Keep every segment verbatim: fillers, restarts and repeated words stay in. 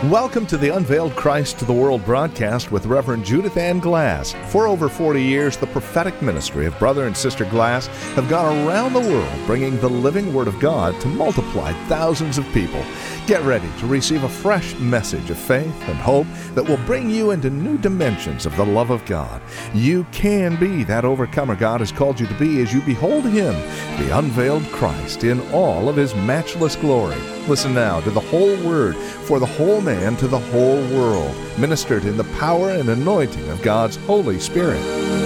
Welcome to the Unveiled Christ to the World broadcast with Reverend Judith Ann Glass. For over forty years, the prophetic ministry of Brother and Sister Glass have gone around the world bringing the living Word of God to multiply thousands of people. Get ready to receive a fresh message of faith and hope that will bring you into new dimensions of the love of God. You can be that overcomer God has called you to be as you behold Him, the unveiled Christ, in all of His matchless glory. Listen now to the whole Word for the whole man to the whole world, ministered in the power and anointing of God's Holy Spirit.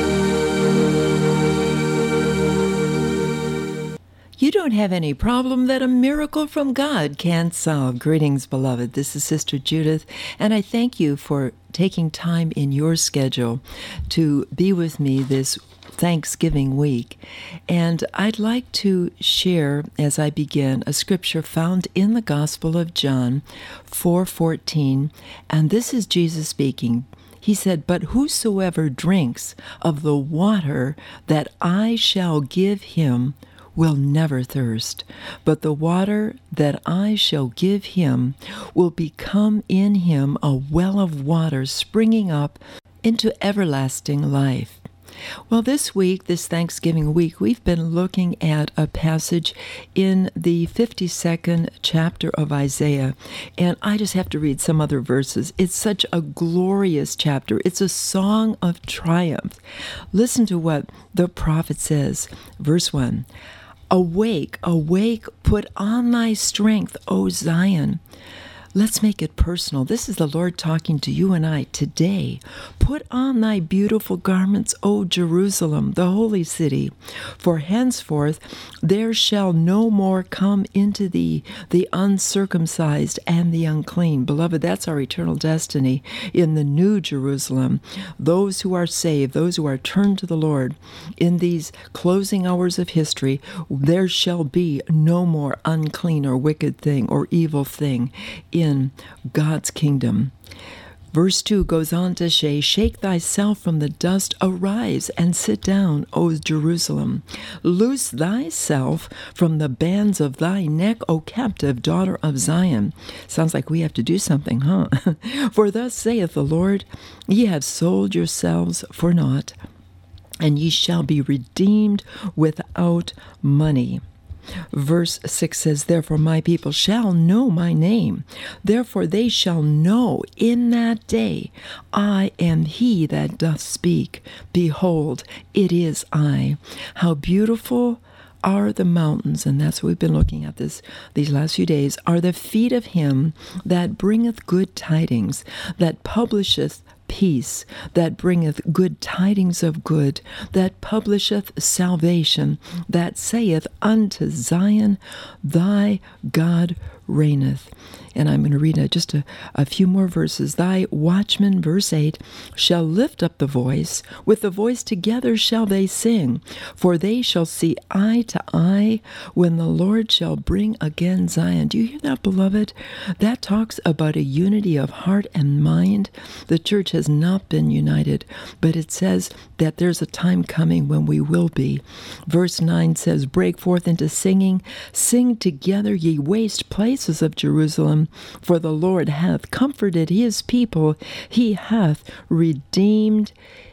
You don't have any problem that a miracle from God can't solve. Greetings, beloved. This is Sister Judith, and I thank you for taking time in your schedule to be with me this Thanksgiving week. And I'd like to share, as I begin, a scripture found in the Gospel of John four fourteen, and this is Jesus speaking. He said, "But whosoever drinks of the water that I shall give him will never thirst, but the water that I shall give him will become in him a well of water springing up into everlasting life." Well, this week, this Thanksgiving week, we've been looking at a passage in the fifty-second chapter of Isaiah, and I just have to read some other verses. It's such a glorious chapter. It's a song of triumph. Listen to what the prophet says, verse one. "Awake, awake, put on thy strength, O Zion." Let's make it personal. This is the Lord talking to you and I today. "Put on thy beautiful garments, O Jerusalem, the holy city. For henceforth there shall no more come into thee the uncircumcised and the unclean." Beloved, that's our eternal destiny in the new Jerusalem. Those who are saved, those who are turned to the Lord, in these closing hours of history, there shall be no more unclean or wicked thing or evil thing in God's kingdom. Verse two goes on to say, "Shake thyself from the dust, arise and sit down, O Jerusalem. Loose thyself from the bands of thy neck, O captive daughter of Zion." Sounds like we have to do something, huh? "For thus saith the Lord, ye have sold yourselves for naught, and ye shall be redeemed without money." Verse six says, "Therefore my people shall know my name. Therefore they shall know in that day I am he that doth speak. Behold, it is I. How beautiful are the mountains," and that's what we've been looking at this these last few days, "are the feet of him that bringeth good tidings, that publisheth peace, that bringeth good tidings of good, that publisheth salvation, that saith unto Zion, thy God reigneth." And I'm going to read uh, just a, a few more verses. "Thy watchmen," verse eight, "shall lift up the voice. With the voice together shall they sing. For they shall see eye to eye when the Lord shall bring again Zion." Do you hear that, beloved? That talks about a unity of heart and mind. The church has not been united, but it says that there's a time coming when we will be. Verse nine says, "Break forth into singing. Sing together, ye waste places of Jerusalem. For the Lord hath comforted his people. He hath redeemed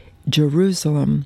Jerusalem."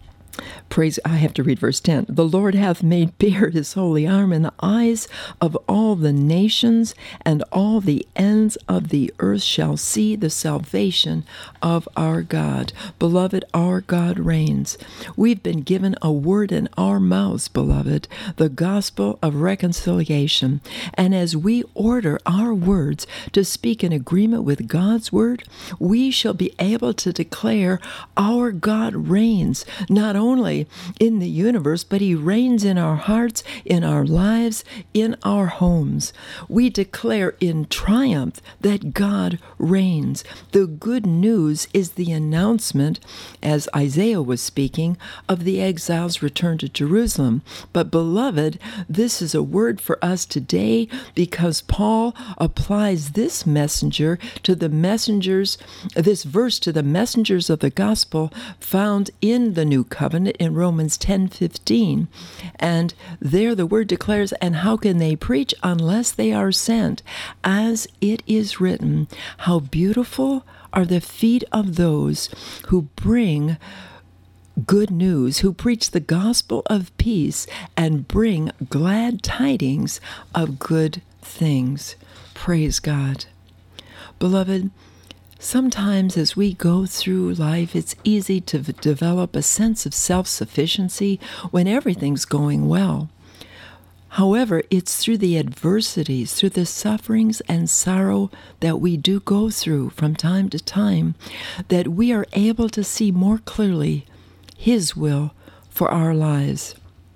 Praise, I have to read verse ten. "The Lord hath made bare his holy arm in the eyes of all the nations, and all the ends of the earth shall see the salvation of our God." Beloved, our God reigns. We've been given a word in our mouths, beloved, the gospel of reconciliation. And as we order our words to speak in agreement with God's word, we shall be able to declare our God reigns, not only in the universe, but he reigns in our hearts, in our lives, in our homes. We declare in triumph that God reigns. The good news is the announcement, as Isaiah was speaking, of the exiles' return to Jerusalem. But beloved, this is a word for us today because Paul applies this messenger to the messengers, this verse to the messengers of the gospel found in the new covenant covenant in Romans ten fifteen. And there the word declares, and how can they preach unless they are sent? As it is written, how beautiful are the feet of those who bring good news, who preach the gospel of peace and bring glad tidings of good things. Praise God. Beloved, sometimes as we go through life, it's easy to v- develop a sense of self-sufficiency when everything's going well. However, it's through the adversities, through the sufferings and sorrow that we do go through from time to time, that we are able to see more clearly His will for our lives.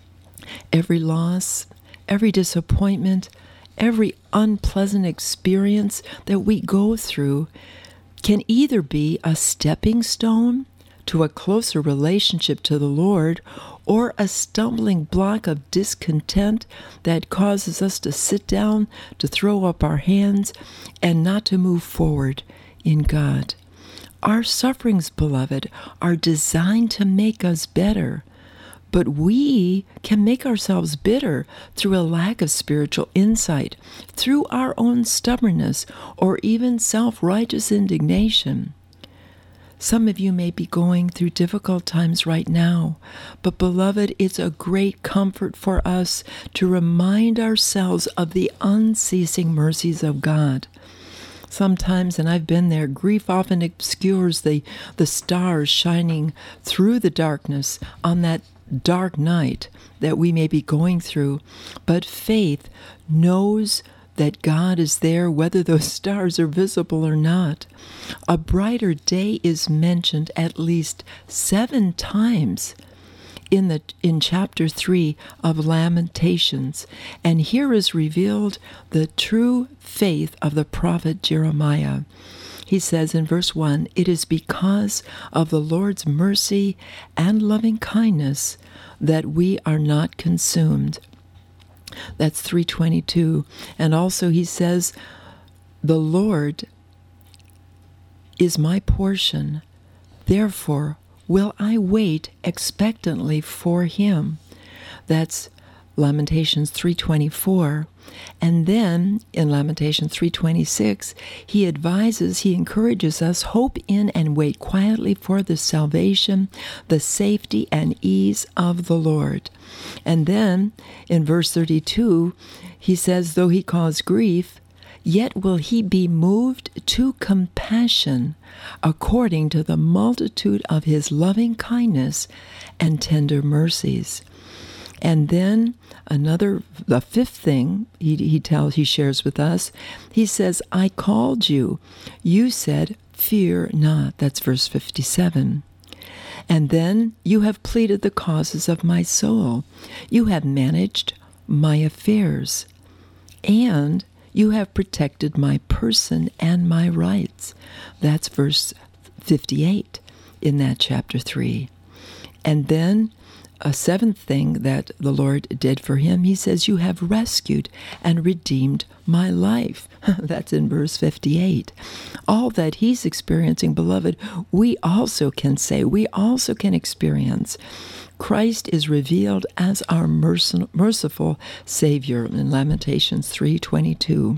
Every loss, every disappointment, every unpleasant experience that we go through can either be a stepping stone to a closer relationship to the Lord, or a stumbling block of discontent that causes us to sit down, to throw up our hands, and not to move forward in God. Our sufferings, beloved, are designed to make us better, but we can make ourselves bitter through a lack of spiritual insight, through our own stubbornness, or even self-righteous indignation. Some of you may be going through difficult times right now, but beloved, it's a great comfort for us to remind ourselves of the unceasing mercies of God. Sometimes, and I've been there, grief often obscures the, the stars shining through the darkness on that dark night that we may be going through. But faith knows that God is there whether those stars are visible or not. A brighter day is mentioned at least seven times in the in chapter three of Lamentations, and here is revealed the true faith of the prophet Jeremiah. He says in verse one, "It is because of the Lord's mercy and loving kindness that we are not consumed." That's three twenty-two. And also he says, "The Lord is my portion, therefore will I wait expectantly for him." That's Lamentations three twenty-four. And then in Lamentations three twenty-six, he advises, he encourages us, hope in and wait quietly for the salvation, the safety and ease of the Lord. And then in verse thirty-two, he says, though he cause grief, yet will he be moved to compassion according to the multitude of his loving kindness and tender mercies. And then another, the fifth thing he, he tells, he shares with us, he says, I called you. You said, fear not. That's verse fifty-seven. And then you have pleaded the causes of my soul. You have managed my affairs. And you have protected my person and my rights. That's verse fifty-eight in that chapter three. And then a seventh thing that the Lord did for him, he says, you have rescued and redeemed my life. That's in verse fifty-eight. All that he's experiencing, beloved, we also can say, we also can experience. Christ is revealed as our merciful Savior in Lamentations three twenty-two.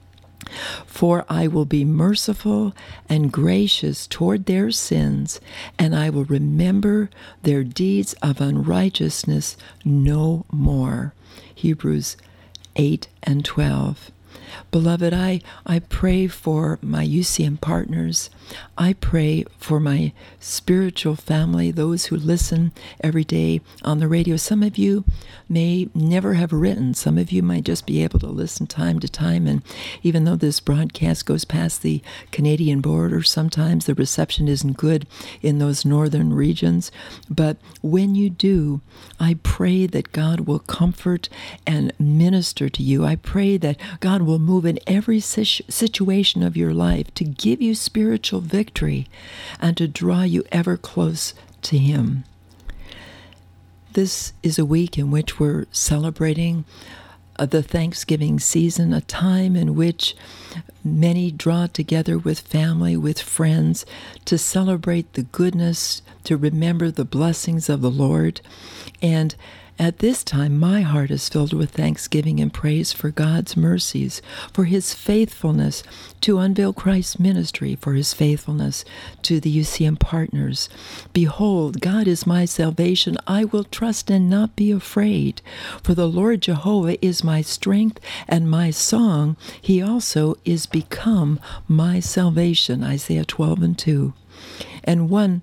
For I will be merciful and gracious toward their sins, and I will remember their deeds of unrighteousness no more. Hebrews eight and twelve. Beloved, I, I pray for my U C M partners. I pray for my spiritual family, those who listen every day on the radio. Some of you may never have written. Some of you might just be able to listen time to time. And even though this broadcast goes past the Canadian border, sometimes the reception isn't good in those northern regions. But when you do, I pray that God will comfort and minister to you. I pray that God will move in every situation of your life to give you spiritual victory and to draw you ever close to Him. This is a week in which we're celebrating uh, the Thanksgiving season, a time in which many draw together with family, with friends, to celebrate the goodness, to remember the blessings of the Lord. And at this time, my heart is filled with thanksgiving and praise for God's mercies, for His faithfulness to Unveiled Christ Ministry, for His faithfulness to the U C M partners. Behold, God is my salvation. I will trust and not be afraid. For the Lord Jehovah is my strength and my song. He also is become my salvation. Isaiah twelve and two. And one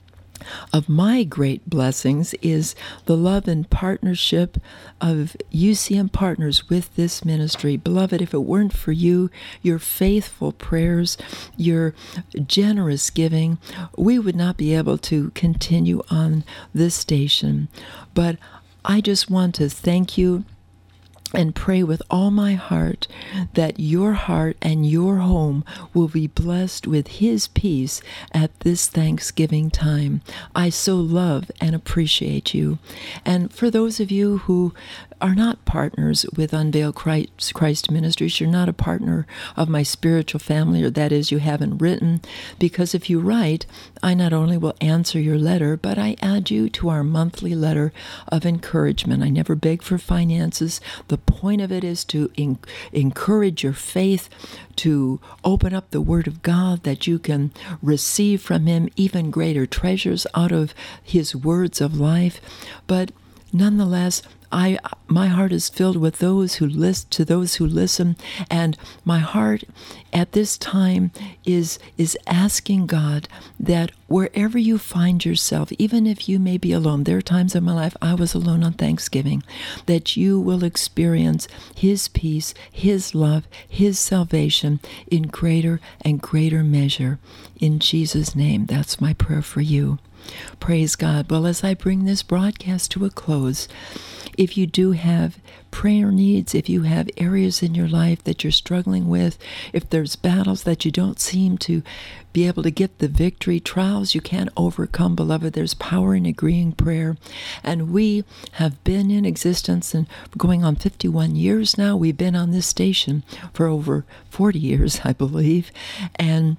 of my great blessings is the love and partnership of U C M partners with this ministry. Beloved, if it weren't for you, your faithful prayers, your generous giving, we would not be able to continue on this station. But I just want to thank you and pray with all my heart that your heart and your home will be blessed with His peace at this Thanksgiving time. I so love and appreciate you. And for those of you who are not partners with Unveiled Christ, Christ Ministries, you're not a partner of my spiritual family, or that is, you haven't written, because if you write, I not only will answer your letter, but I add you to our monthly letter of encouragement. I never beg for finances. The point of it is to en- encourage your faith, to open up the Word of God, that you can receive from Him even greater treasures out of His words of life. But nonetheless, I my heart is filled with those who list to those who listen, and my heart at this time is is asking God that wherever you find yourself, even if you may be alone, there are times in my life I was alone on Thanksgiving, that you will experience His peace, His love, His salvation in greater and greater measure. In Jesus' name, that's my prayer for you. Praise God. Well, as I bring this broadcast to a close, if you do have prayer needs, if you have areas in your life that you're struggling with, if there's battles that you don't seem to be able to get the victory, trials you can't overcome, beloved, there's power in agreeing prayer. And we have been in existence and going on fifty-one years now. We've been on this station for over forty years, I believe. And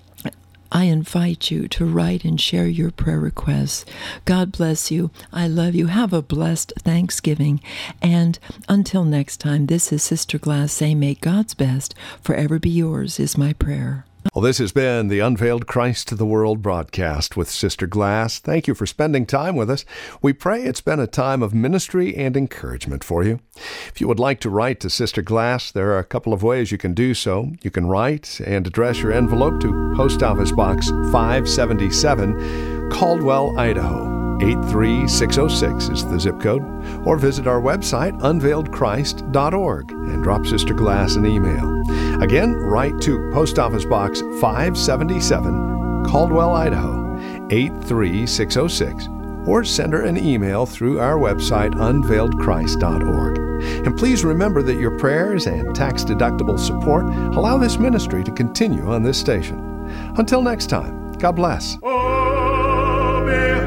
I invite you to write and share your prayer requests. God bless you. I love you. Have a blessed Thanksgiving. And until next time, this is Sister Glass saying, may God's best forever be yours is my prayer. Well, this has been the Unveiled Christ to the World broadcast with Sister Glass. Thank you for spending time with us. We pray it's been a time of ministry and encouragement for you. If you would like to write to Sister Glass, there are a couple of ways you can do so. You can write and address your envelope to Post Office Box five seventy-seven, Caldwell, Idaho. eight three six oh six is the zip code, or visit our website, unveiled christ dot org, and drop Sister Glass an email. Again, write to Post Office Box five seventy-seven, Caldwell, Idaho, eight three six oh six, or send her an email through our website, unveiled christ dot org. And please remember that your prayers and tax-deductible support allow this ministry to continue on this station. Until next time, God bless. Oh,